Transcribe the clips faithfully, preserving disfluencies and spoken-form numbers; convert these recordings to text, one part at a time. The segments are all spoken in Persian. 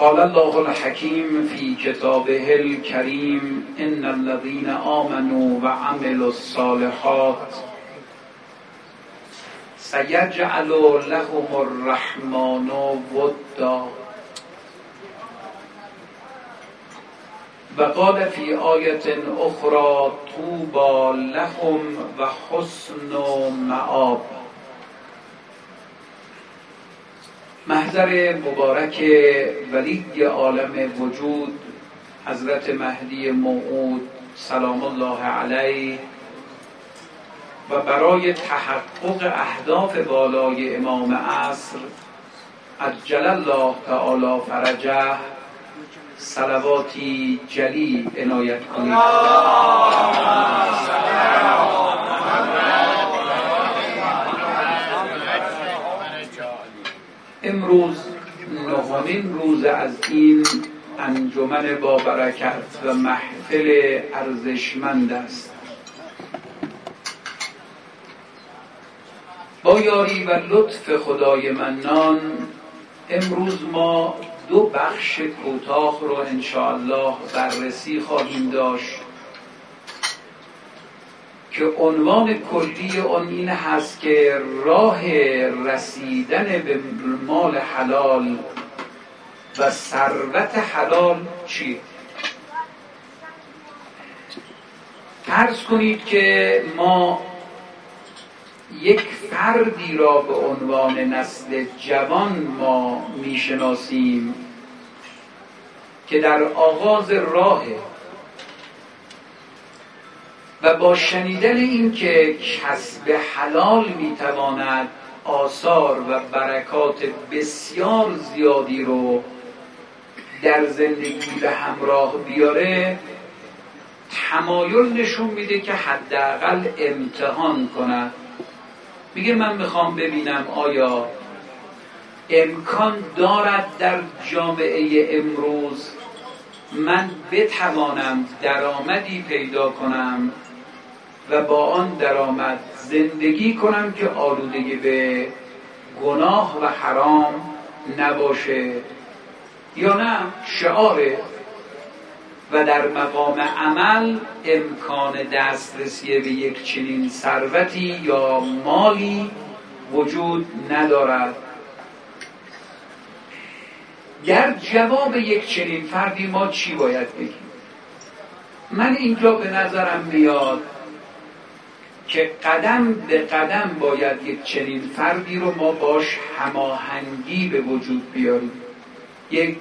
قال الله الحكیم فی کتابه الکریم ان الذین آمنوا و عملوا الصالحات سیجعل لهم الرحمن ودا. و قال فی آیت اخرى طوبی لهم و حسن مآب. محضر مبارک ولی عالم وجود حضرت مهدی موعود سلام الله علیه و برای تحقق اهداف بالای امام عصر عجل الله تعالی فرجه صلواتی جلی عنایت کنید. امروز نهمین روز از این انجمن با برکت و محفل ارزشمند است. با یاری و لطف خدای منان امروز ما دو بخش کوتاه رو انشاءالله بررسی خواهیم داشت که عنوان کلی اون این هست که راه رسیدن به مال حلال و ثروت حلال چی؟ فرض کنید که ما یک فردی را به عنوان نسل جوان ما میشناسیم که در آغاز راه و با شنیدن این که کسب حلال میتواند آثار و برکات بسیار زیادی رو در زندگی به همراه بیاره تمایل نشون میده که حداقل امتحان کند. میگه من میخوام ببینم آیا امکان دارد در جامعه امروز من بتوانم درآمدی پیدا کنم و با آن درآمد زندگی کنم که آلودگی به گناه و حرام نباشه یا نه شعاره و در مقام عمل امکان دسترسی به یک چنین ثروتی یا مالی وجود ندارد. گر جواب یک چنین فردی ما چی باید بگیم؟ من اینجا به نظرم میاد که قدم به قدم باید یک چنین فردی رو ما باش هماهنگی به وجود بیاریم. یک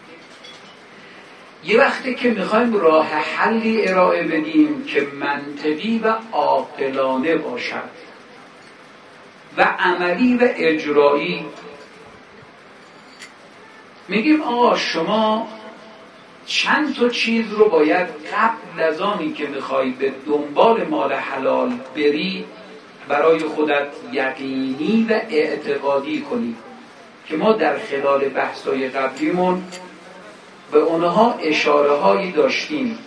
یه وقتی که میخوایم راه حلی ارائه بدیم که منطقی و عاقلانه باشد و عملی و اجرایی، میگیم آقا شما چند تا چیز رو باید قبل از آنی که میخوای به دنبال مال حلال بری برای خودت یقینی و اعتقادی کنی که ما در خلال بحث‌های قبلیمون به اونها اشاره هایی داشتیم.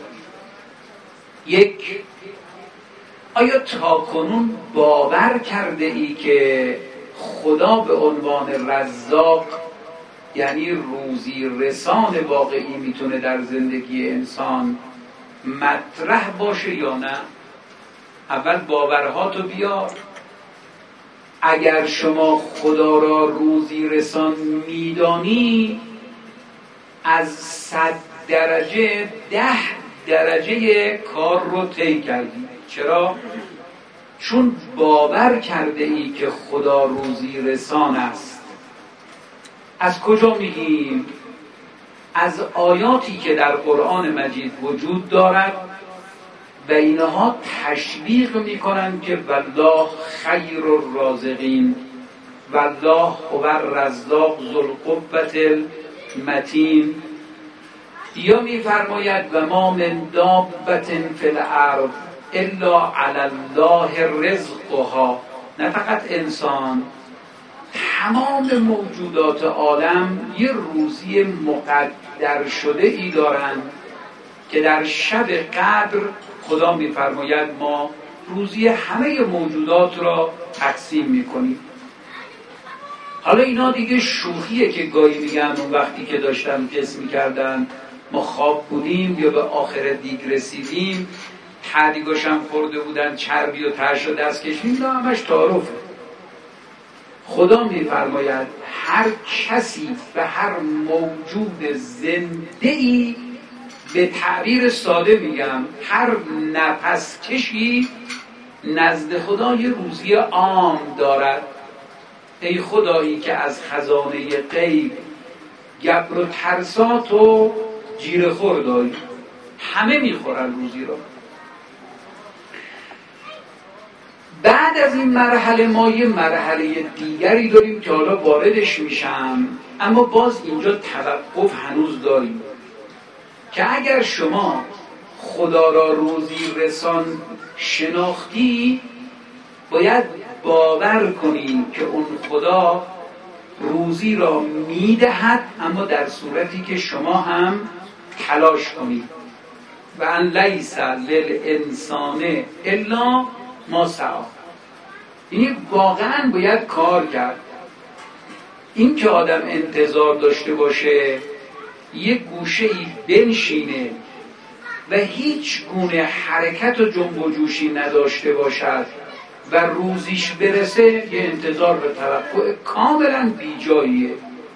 یک، آیا تاکنون باور کرده ای که خدا به عنوان رزاق یعنی روزی رسان واقعی میتونه در زندگی انسان مطرح باشه یا نه؟ اول باورهاتو بیار. اگر شما خدا را روزی رسان میدانی از صد درجه ده درجه کار رو طی کردی. چرا؟ چون باور کرده ای که خدا روزی رسان است. از کجا میگیم؟ از آیاتی که در قرآن مجید وجود دارد و اینها تشویق میکنن که والله خیر الرازقین، والله هو الرزاق ذو القوة المتین. یا میفرماید و ما من دابة فی الارض الا علی الله رزقها. نه فقط انسان، تمام موجودات عالم یه روزی مقدر شده ای دارند که در شب قدر خدا میفرماید ما روزی همه موجودات را تقسیم میکنیم. حالا اینا دیگه شوخیه که گاهی میگن اون وقتی که داشتن قسم میکردن ما خواب بودیم یا به آخر دیگ رسیدیم، تعدیگاش هم خورده بودن، چربی و ترش و دست کشیم، اینا همش تعارفه. خدا میفرماید هر کسی و هر موجود زنده‌ای، به تعبیر ساده میگم هر نفس کشی نزد خدا یه روزی عام دارد. ای خدایی که از خزانه غیب گبر و ترسات و جیره خور داری، همه میخورن روزی را. بعد از این مرحله ما یه مرحله دیگری داریم که حالا واردش میشم، اما باز اینجا توقف هنوز داریم که اگر شما خدا را روزی رسان شناختی، باید باور کنی که اون خدا روزی را میدهد، اما در صورتی که شما هم تلاش کنید. و ان لیس للانسان الا ما سعی. یعنی واقعا باید کار کرد. این که آدم انتظار داشته باشه یه گوشه ای بنشینه و هیچ گونه حرکت و جنب و جوشی نداشته باشد و روزیش برسه، یه انتظار و توقع کاملا بیجاییه.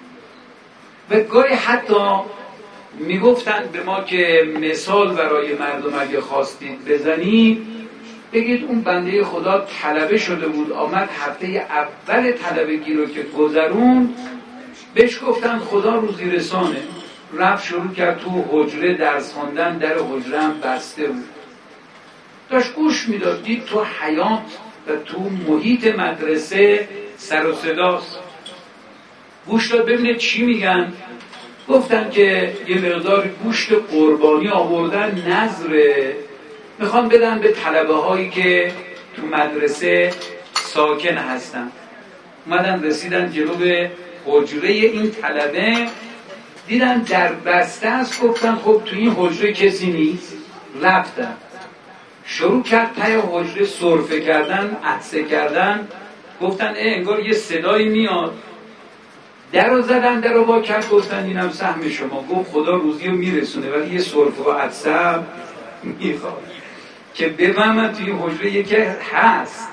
و گاهی حتی میگفتن به ما که مثال برای مردم اگه خواستید بزنید، بگید اون بنده خدا طلبه شده بود، آمد هفته اول طلبگی رو که گذرون، بهش گفتن خدا روزی رسانه، رفت شروع کرد تو حجره درس خوندن، در حجره هم بسته بود، داشت گوش میداد، دید تو حیات و تو محیط مدرسه سر و صداست، گوش داد ببینه چی میگن. گفتن که یه مقدار گوشت قربانی آوردن، نظره، میخوان بدن به طلبه هایی که تو مدرسه ساکن هستن. اومدن رسیدن جلو به حجره این طلبه، دیدن در بسته است، گفتن خب تو این حجره کسی نیست. رفتن شروع کرد تای حجره سرفه کردن، عطسه کردن، گفتن اه انگار یه صدایی میاد. در رو زدن، در رو با کرد، گفتن اینم سهم شما. گفت خدا روزی رو میرسونه ولی یه سرفه و عطسه هم میخواد که بفهمن توی حجره یکی هست.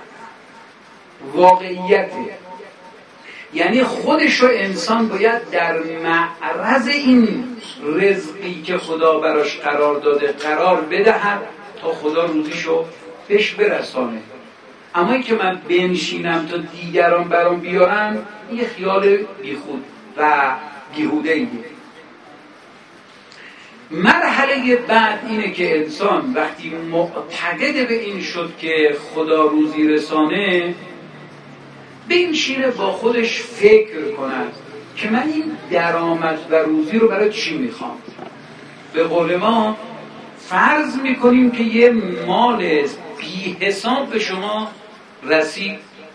واقعیته. یعنی خودش رو انسان باید در معرض این رزقی که خدا براش قرار داده قرار بدهد تا خدا روزیشو بهش برسانه. اما این که من بنشینم تا دیگران برام بیارن، یه خیال بیخود و بیهوده ایه. مرحله بعد اینه که انسان وقتی معتقد به این شد که خدا روزی رسانه، بنشینه با خودش فکر کند که من این درآمد و روزی رو برای چی میخوام. به قول ما فرض میکنیم که یه مال بی حساب به شما رسید،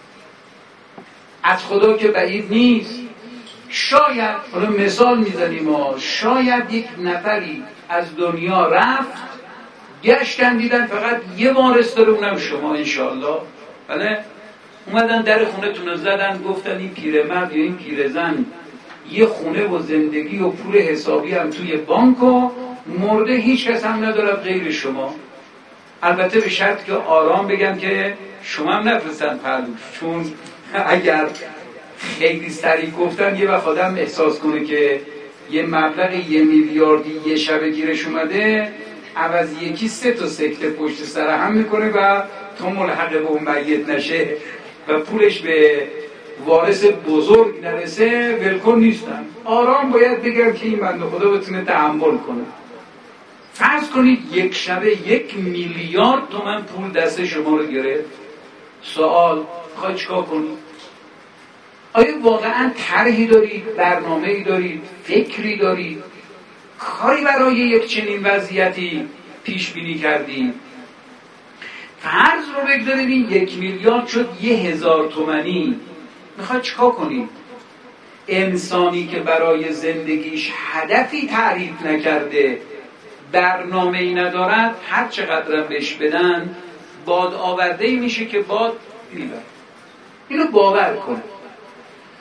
از خدا که بعید نیست. شاید، حالا مثال میزنیم ها، شاید یک نفری از دنیا رفت، گشتن دیدن فقط یه وارث داره، اونم شما انشاءالله. بله، اومدن در خونه تون زدن، گفتن این پیرمرد یا این پیرزن یه خونه و زندگی و پول حسابی هم توی بانک و مرده، هیچ کس هم نداره غیر شما. البته به شرط که آرام بگن که شما هم نفرستن پهلوش، چون اگر خیلی سریع گفتن یه وقت آدم احساس کنه که یه مبلغ یه میلیاردی یه شب گیرش اومده، عوض یکی سه تا سکته پشت سر هم میکنه و تا ملحق به اون میت نشه و پولش به وارث بزرگ نرسه ولکن نیستن. آرام باید بگم که این بنده خدا بتونه تحمل کنه. فرض کنید یک شبه یک میلیارد تومن پول دست شما رو گرفت. سوال، خواهی چکار کنید؟ آیا واقعا طرحی دارید، برنامه‌ای دارید، فکری دارید، کاری برای یک چنین وضعیتی پیش بینی کردید؟ فرض رو بگذارید این یک میلیارد شد یه هزار تومنی، میخواد چیکار کنید؟ انسانی که برای زندگیش هدفی تعریف نکرده، برنامه‌ای ندارد، هر چقدر بهش بدن باد آورده‌ای میشه که باد میبره. اینو باور کن.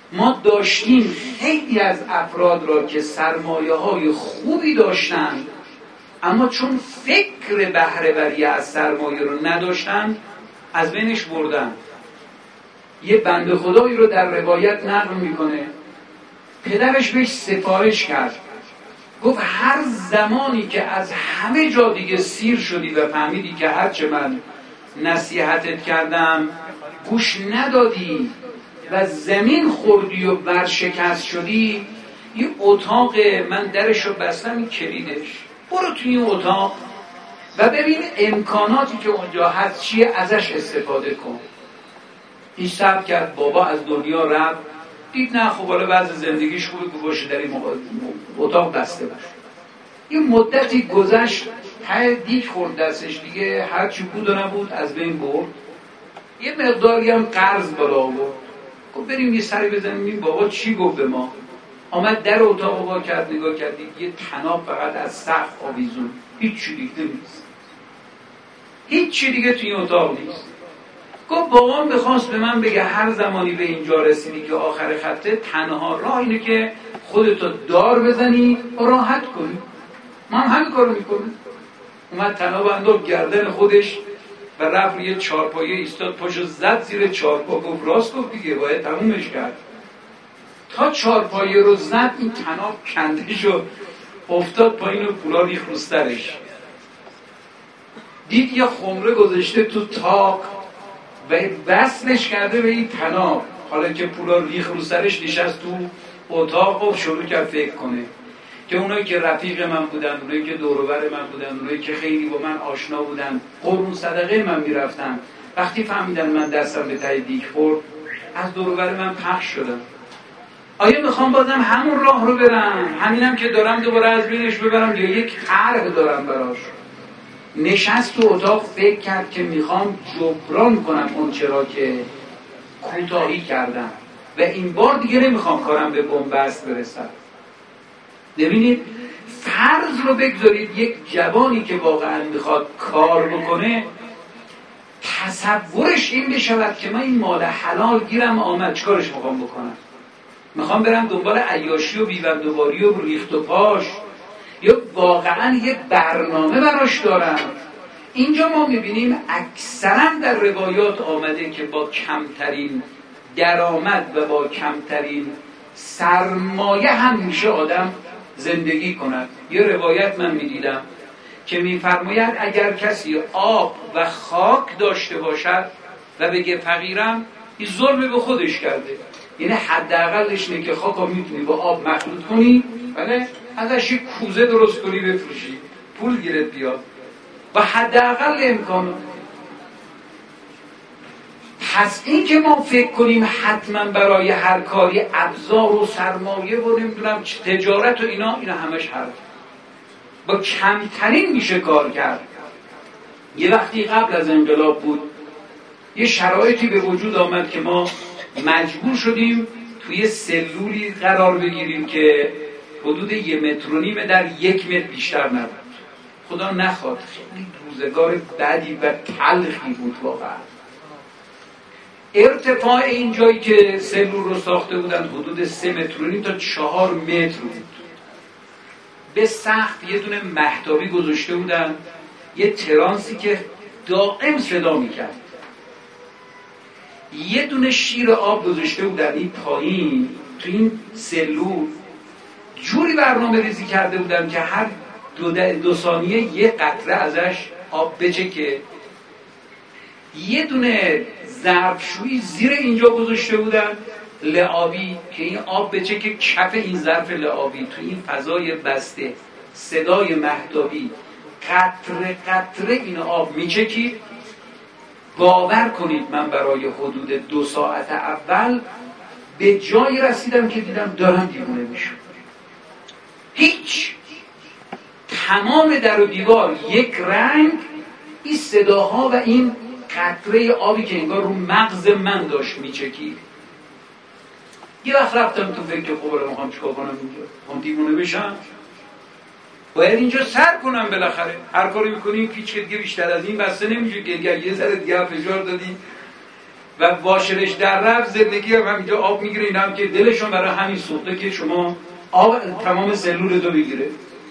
ما داشتیم خیلی از افراد را که سرمایه های خوبی داشتند اما چون فکر بهره وری از سرمایه رو نداشتند از بینش بردن. یه بنده خدایی رو در روایت نقل میکنه پدرش بهش سفارش کرد، گفت هر زمانی که از همه جا دیگه سیر شدی و فهمیدی که هرچه من نصیحتت کردم گوش ندادی و زمین خوردی و برشکست شدی، یه اتاق من درشو بستم، این کلیدش، برو توی این اتاق و ببین امکاناتی که اونجا هست چیه، ازش استفاده کن. این صبر کرد، بابا از دنیا رفت، دید نه خب حالا وضع زندگیش خوبه که باشه در این اتاق بسته باشه. یه مدتی گذشت، هر دیگ خورد دستش دیگه، هر چی بود و نبود از بین برد. یه مقداری هم قرض بالا آورد، گفت بریم یه سری بزنیم این بابا چی گفت به ما. آمد در اتاق وا کرد، نگاه کردید یه طناب فقط از سقف آویزون، هیچ چی دیگه نیست، هیچ چی دیگه توی این اتاق نیست. گفت بابام بخواست به من بگه هر زمانی به اینجا رسیدی که آخر خطه تنها راه اینه که خودتو دار بزنی و راحت کنی. من همین کارو میکنم. اومد طناب انداخت گردن خودش و رفت روی چارپایه ایستاد، پاشو زد زیر چارپا، گفت راست گفت دیگه باید تمومش کرد. تا چارپایه رو زد این طناب کنده شد، افتاد پایین و پولا ریخت رو سرش. دید یه خمره گذاشته تو تاق و وصلش کرده به این طناب، حالا که پولا ریخت رو سرش نشست تو اتاق و شروع کرد فکر کنه که اونایی که رفیق من بودن، اونایی که دور و بر من بودن، اونایی که خیلی با من آشنا بودن، قربون صدقه من میرفتن، وقتی فهمیدن من دستم به ته دیگ خورد از دور و بر من پخش شدن. آیا میخوام بازم همون راه رو برم، همینم که دارم دوباره از بینش ببرم، یا یک طرح دارم براش؟ نشست تو اتاق فکر کرد که میخوام جبران کنم اون چرا که کوتاهی کردم و این بار دیگه نمیخوام کارم به بنبست برسد. ببینید فرض رو بگذارید یک جوانی که واقعا میخواد کار بکنه تصورش این بشود که من این مال حلال گیرم آمد، چیکارش میخوام بکنم؟ میخوام برم دنبال عیاشی و بیبندوباری و ریخت و پاش، یا واقعا یک برنامه براش دارم؟ اینجا ما میبینیم اکثرا در روایات آمده که با کمترین درآمد و با کمترین سرمایه هم میشه آدم زندگی کند. یه روایت من میدیدم که میفرماید اگر کسی آب و خاک داشته باشد و بگه فقیرم، این ظلم به خودش کرده. یعنی حداقلش اینه که خاک رو میتونی با آب مخلوط کنی، بله، ازش یک کوزه درست کنی بفروشی، پول گیرت بیاد و حداقل امکانات. پس این که ما فکر کنیم حتما برای هر کاری ابزار و سرمایه و نمیدونم تجارت و اینا، اینا همش حرف. با کمترین میشه کار کرد. یه وقتی قبل از انقلاب بود، یه شرایطی به وجود آمد که ما مجبور شدیم توی سلولی قرار بگیریم که حدود یه متر و نیمه در یک متر بیشتر نبود. خدا نخواد، خیلی روزگار بدی و تلخی بود واقعا. ارتفاع این جایی که سلول رو ساخته بودن حدود سه متر و نیم تا چهار متر بود. به سقف یه دونه مهتابی گذاشته بودن، یه ترانسی که دائم صدا میکرد. یه دونه شیر آب گذاشته بودن این پایین تو این سلول، جوری برنامه ریزی کرده بودن که هر دو, دو ثانیه یه قطره ازش آب بچکه. یه دونه ظرفشویی زیر اینجا گذاشته بودن لعابی که این آب بچکه کف این ظرف لعابی. تو این فضای بسته صدای مهتابی قطره قطره این آب میچکید. باور کنید من برای حدود دو ساعت اول به جایی رسیدم که دیدم دارم دیوونه میشم. هیچ، تمام در و دیوار یک رنگ، این صداها و این قطره آبی که انگار رو مغز من داشت میچکید. یه وقت رفتم تو فکر که خب میخوام چیکار کنم اینجا؟ میخوام دیوونه بشم؟ باید اینجا سر کنم بالاخره. هر کاری میکنیم پیچ که دیگه بیشتر از این بسته نمیشه که اگر یه ذره دیگه فشار دادی و واشرش در رفت زندگی هم همینجا آب میگیره. این هم که دلشون برای همین سوخته که شما آب تمام سلول رو بگیره.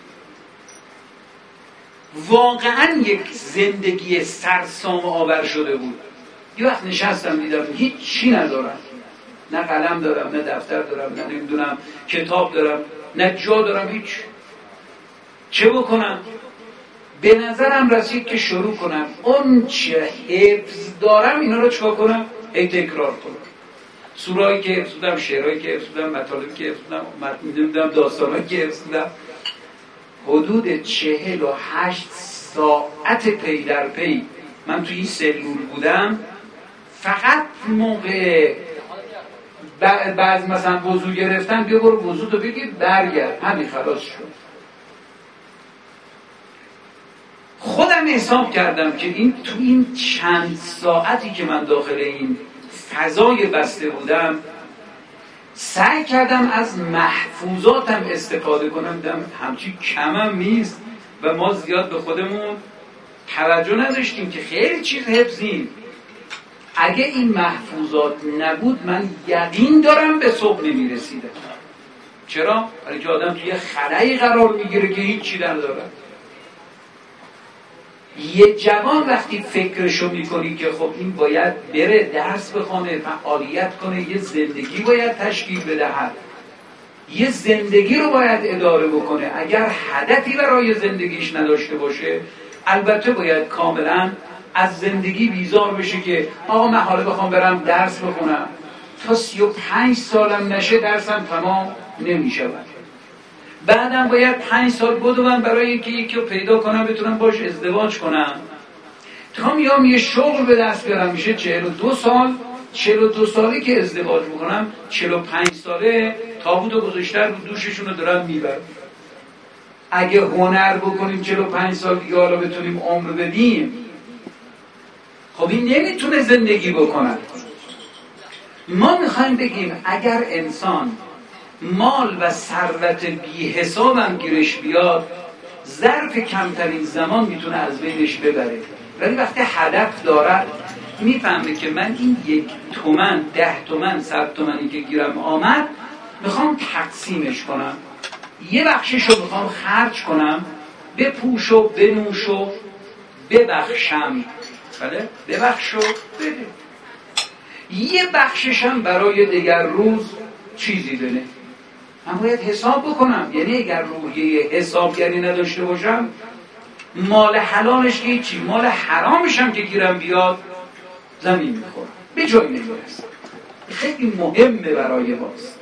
واقعا یک زندگی سرسام آور شده بود. یه وقت نشستم دیدم هیچ چی ندارم، نه قلم دارم، نه دفتر دارم، نه نمیدونم کتاب دارم، نه جا دارم، هیچ. چه بکنم؟ به نظرم رسید که شروع کنم اون چه حفظ دارم اینا رو چکا کنم؟ ای تکرار کنم. سورایی که حفظ بودم، شعرهایی که حفظ بودم، مطالبی که حفظ بودم، نمیدونم داستانهایی که حفظ بودم. حدود چهل و هشت ساعت پی در پی من توی این سلول بودم. فقط موقع بعض مثلا وضو گرفتن بیا برو وضو تو بگیر برگرد، همین خلاص شد. خودم حساب کردم که این تو این چند ساعتی که من داخل این فضای بسته بودم سعی کردم از محفوظاتم استفاده کنم. دم همچی کمم نیست و ما زیاد به خودمون توجه نداشتیم که خیلی چیز حفظیم. اگه این محفوظات نبود من یقین دارم به صبح نمیرسیدم. چرا؟ برای که آدم توی خلایی قرار میگیره که هیچ چی نداره. یه جوان وقتی فکرشو میکنی که خب این باید بره درس بخونه، فعالیت کنه، یه زندگی باید تشکیل بدهد، یه زندگی رو باید اداره بکنه، اگر هدفی برای زندگیش نداشته باشه البته باید کاملا از زندگی بیزار بشه که آقا من حالا بخوام برم درس بخونم تا سی و پنج سالم نشه درسم تمام نمیشه. بعدم باید پنج سال بدوم برای اینکه یکی رو پیدا کنم بتونم باش ازدواج کنم. تا میام یه شغل به دست بیارم میشه چهل و دو سال. چهل و دو سالی که ازدواج بکنم چهل و پنج ساله تابوت و گذاشتن رو دوششون رو دارن میبرن. اگه هنر بکنیم چهل و پنج سال دیگه حالا بتونیم عمر بدیم، خب این نمیتونه زندگی بکنن. ما میخوایم بگیم اگر انسان مال و ثروت بی حسابم گیرش بیاد ظرف کمترین زمان میتونه از بینش ببره، ولی وقتی هدف دارد میفهمه که من این یک تومن، ده تومن، صد تومنی که گیرم آمد میخوام تقسیمش کنم، یه بخششو میخوام خرج کنم، بپوشو بنوشو ببخشم، بله ببخشو بده، یه بخششم برای دیگر روز چیزی بده. من باید حساب بکنم. یعنی اگر روحیه حسابگری نداشته باشم مال حلالش که چی، مال حرامش هم که گیرم بیاد زمین میخورم، به جایی نمیرسم. خیلی مهمه برای ماست.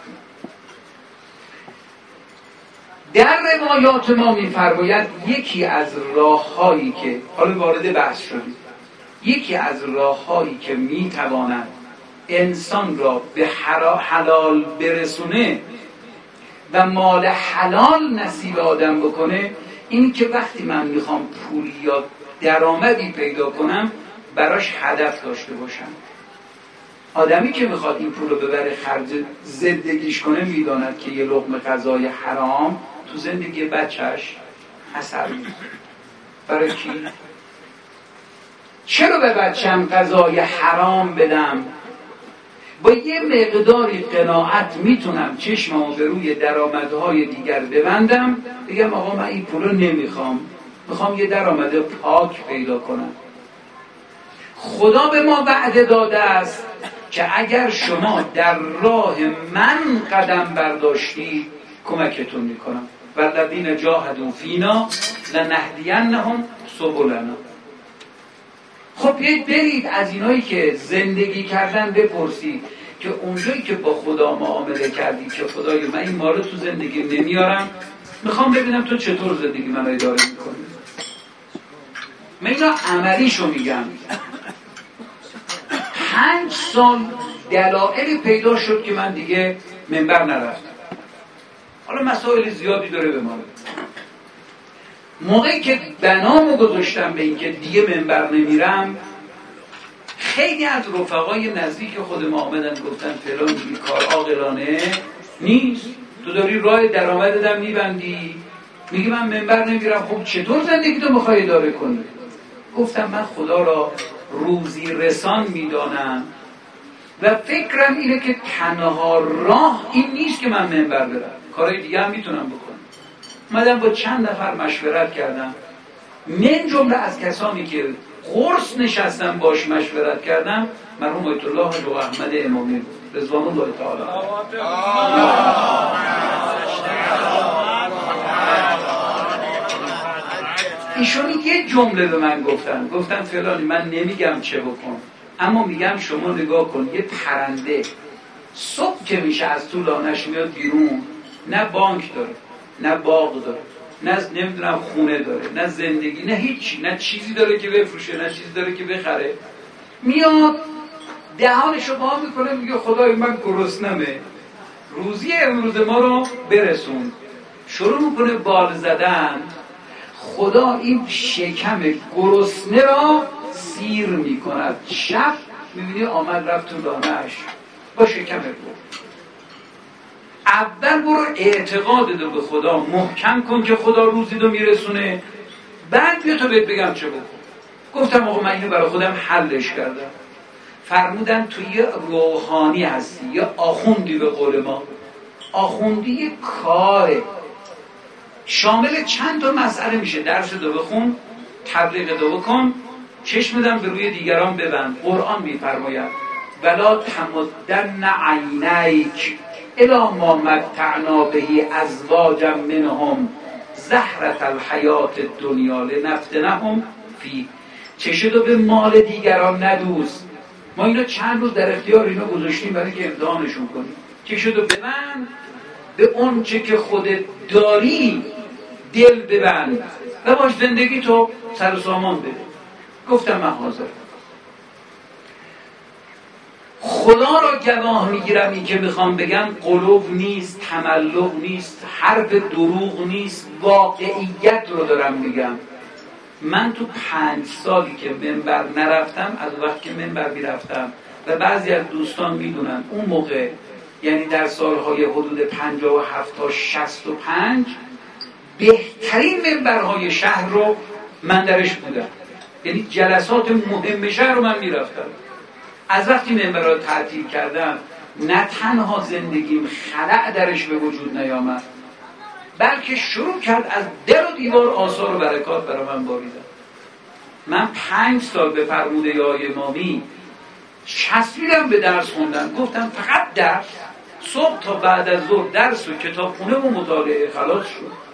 در روایات ما میفرماید یکی از راههایی که حالا وارد بحث شدیم، یکی از راههایی که میتواند انسان را به حلال برسونه و مال حلال نصیب آدم بکنه این که وقتی من میخوام پول یا درآمدی پیدا کنم براش هدف داشته باشم. آدمی که میخواد این پول رو ببره خرج زندگیش کنه میداند که یه لقمه غذای حرام تو زندگی بچهش اثر میذاره. برای کی؟ چرا به بچه‌م غذای حرام بدم؟ با یه مقداری قناعت میتونم چشممو به روی درآمدهای دیگر ببندم، بگم آقا من این پولو نمیخوام، میخوام یه درآمد پاک پیدا کنم. خدا به ما وعده داده است که اگر شما در راه من قدم برداشتید کمکتون میکنم. والذین جاهدوا فینا لنهدینهم سبلنا. خب بیایید برید از اینایی که زندگی کردن بپرسید که اونجایی که با خدا معامله کردی که خدای من این مال تو زندگی نمیارم، میخوام ببینم تو چطور زندگی من اداره میکنی. من اینا عملیشو میگم. پنج سال دلایلی پیدا شد که من دیگه منبر نرفتم. حالا مسائل زیادی داره به ما. موقعی که بنامو گذاشتم به این که دیگه منبر نمیرم، خیلی از رفقای نزدیک خود ما آمدن گفتن فلان این کار عاقلانه نیست، تو داری راه درآمدت هم میبندی، میگی من منبر نمیرم. خب چطور زندگی تو میخوای اداره کنی؟ گفتم من خدا را روزی رسان میدانم و فکرم اینه که تنها راه این نیست که من منبر برم، کارهای دیگه هم میتونم بکنم. اومدم با چند نفر مشورت کردم، من جمله از کسانی که قرص نشستم باش مشورت کردم مرحوم آیت الله حاج احمد امامی رضوان الله تعالی. ایشون یه جمله به من گفتن، گفتن فلانی من نمیگم چه بکن، اما میگم شما نگاه کن، یه پرنده صبح که میشه از تو لانش میاد بیرون، نه بانک داره، نه باغ داره، نه نمیدونم خونه داره، نه زندگی، نه هیچی، نه چیزی داره که بفروشه، نه چیزی داره که بخره، میاد دهانشو وا میکنه میگه خدای من گرسنمه، روزی امروز ما رو برسون. شروع میکنه بال زدن، خدا این شکم گرسنه را سیر میکند. شب میبینی آمد رفت تو لانه‌اش با شکم گرسنه. اول برو اعتقاد دو به خدا محکم کن که خدا روزی رو میرسونه، بعد بیا تو بهت بگم چه بکن. گفتم آقا من اینو برای خودم حلش کردم. فرمودن تو یه روحانی هستی، یه آخوندی، به قول ما آخوندی یه کاره، شامل چند تا مسئله میشه. درس دو بخون، تبلیغ دو بکن، چشم دم به روی دیگران ببند. قرآن میفرماید ولا تمدن عینیک الی ما متعنا به ازواجا منهم زهرة الحیات الدنیا لنفتنهم فی. چشتو به مال دیگران ندوز. ما اینا چند روز در اختیار اینا گذاشتیم برای که امتحانشون کنیم. چشتو ببند به اون چه که خودت داری، دل ببند و باش زندگی تو سر و سامان بده. گفتم من حاضر. خدا را گواه میگیرم این که میخوام بگم قلوب نیست، تملق نیست، حرف دروغ نیست، واقعیت رو دارم میگم. من تو پنج سالی که منبر نرفتم، از وقت که منبر میرفتم و بعضی از دوستان میدونن اون موقع، یعنی در سالهای حدود پنجاه و هفت تا شصت و پنج، بهترین منبرهای شهر رو من درش بودم. یعنی جلسات مهم شهر رو من میرفتم. از وقتی منبر رو تعطیل کردم، نه تنها زندگیم خلأ درش به وجود نیامد، بلکه شروع کرد از در و دیوار آثار و برکات برای من باریدن. من پنج سال به فرموده آقای امامی چسبیدم به درس خوندن. گفتم فقط درس، صبح تا بعد از ظهر درس و کتابخونه و مطالعه، خلاص شد.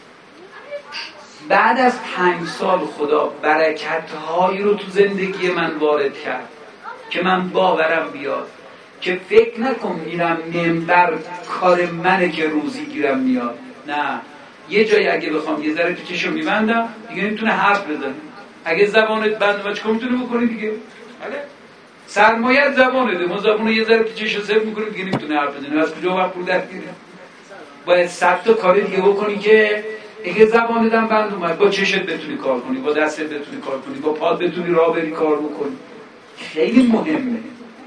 بعد از پنج سال خدا برکت‌هایی رو تو زندگی من وارد کرد که من باورم بیاد که فکر نکن میرم منبر کار منه که روزی گیرم میاد. نه، یه جایی اگه بخوام یه ذره پیچشو میبندم دیگه نمیتونه حرف بزنه. اگه زبانت بند و چیکار میتونی بکنی دیگه؟ بله، سرمایه زبانه. ما زبانو یه ذره پیچشو سر میکنیم دیگه نمیتونه حرف بزنه. از کجا وقت پول در بیاره؟ باید صد تا کار دیگه بکنی که اگه زبانت هم بند اومد با چشت بتونی کار کنی، با دستت بتونی کار کنی، با پات بتونی راه بری کار بکنی. خیلی مهمه.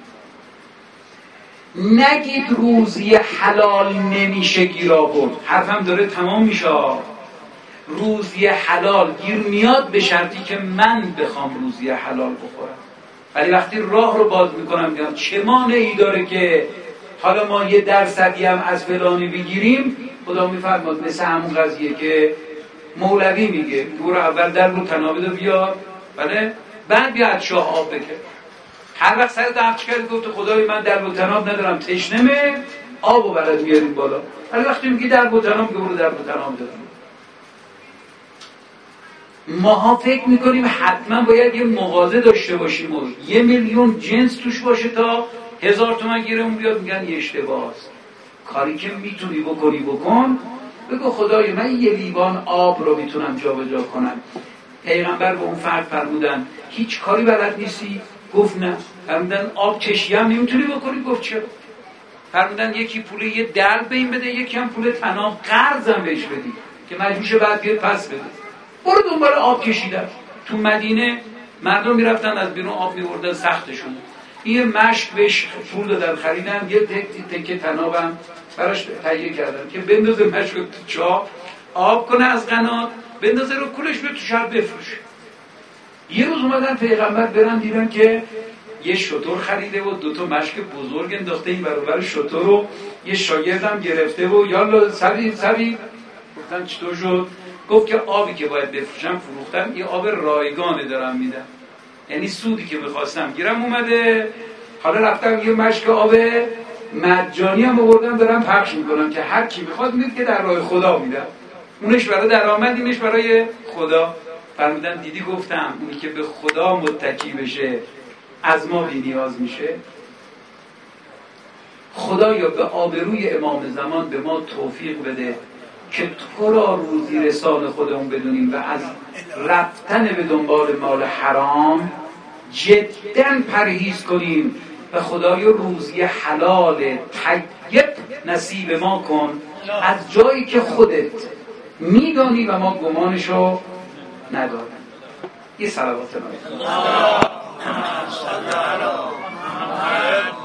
نگید روزی حلال نمیشه گیر آورد. حرفم داره تمام میشه. روزی حلال گیر میاد به شرطی که من بخوام روزی حلال بخورم. ولی وقتی راه رو باز میکنم میگم چه مانعی داره که حالا ما یه درصدی هم از فلانی بگیریم. خدا میفرماد مثل همون قضیه که مولوی میگه برو اول در رو تنابه بیار، بله، بعد بیا از شاه آب بکن. هر وقت سر دفت کرد گفت خدای من در و تناب ندارم، تشنمه، آب و برد میاریم بالا. ولی وقتی میگی در و تناب، برو در و تناب داریم. ماها فکر میکنیم حتما باید یه مغازه داشته باشیم و یه میلیون جنس توش باشه تا هزار تومن گیرمون بیاد. میگن یه اشتباهه. کاری که میتونی بکنی بکن. بگو خدای من یه لیوان آب رو میتونم جا به جا کنم. پیغمبر به اون فرد فرمودن هیچ کاری بلد نیستی؟ گفت نه. فرمودن آب کشی هم نمیتونی بکنی؟ گفت چرا؟ فرمودن یکی پول یه دلو به این بده، یکی هم پول طناب قرضم بهش بدی که مجبورشه بعد بیاد پس بده. برو دنبال آب کشیدن. تو مدینه مردم میرفتن از بیرون آب میوردن، سختشون. یه مشک بهش پول دادن خریدن، یه تکه طنابم براش تهیه کردن که بندازه مشک تو چاه، آب کنه از قنات، بندازه رو کولش به تو شهر بفروشه. یه روز اومدن پیغمبر برن دیدن که یه شتر خریده و دو تا مشک بزرگ انداخته این برابر شتر رو، یه شاگردم گرفته و یالا سبیل سبیل. گفتن چطور شد؟ گفت که آبی که باید بفروشم فروختم، یه آب رایگانه دارم میدم، یعنی سودی که میخواستم گیرم اومده، حالا رفتم یه مشک آب مجانی هم آوردم دارم پخش میکنم که هر کی میخواد میگه که در راه خدا میدم، اونش برای درآمد اینش برای خدا. فرمودن دیدی گفتم اونی که به خدا متکی بشه از ما بی نیاز میشه. خدایا به آبروی امام زمان به ما توفیق بده که تو را روزی رسان خودمون بدونیم و از رفتن به دنبال مال حرام جداً پرهیز کنیم و خدای روزی حلال طیب نصیب ما کن از جایی که خودت میدانی و ما گمانشو نداریم. یه صلوات الله